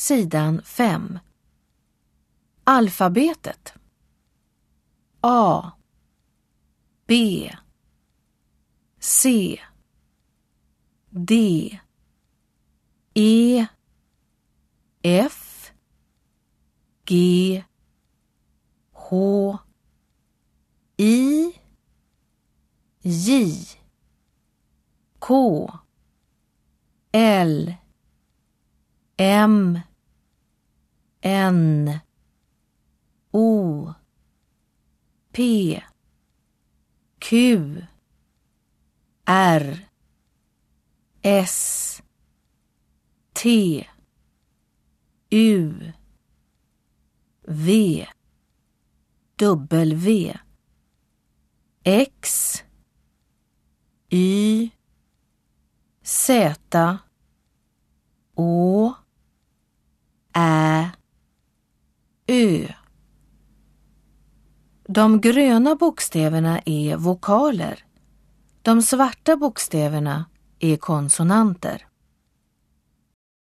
sidan 5. Alfabetet. A, B, C, D, E, F, G, H, I, J, K, L, M, N, O, P, Q, R, S, T, U, V, W, X, Y, Z, Å, Ä, Ö. De gröna bokstäverna är vokaler. De svarta bokstäverna är konsonanter.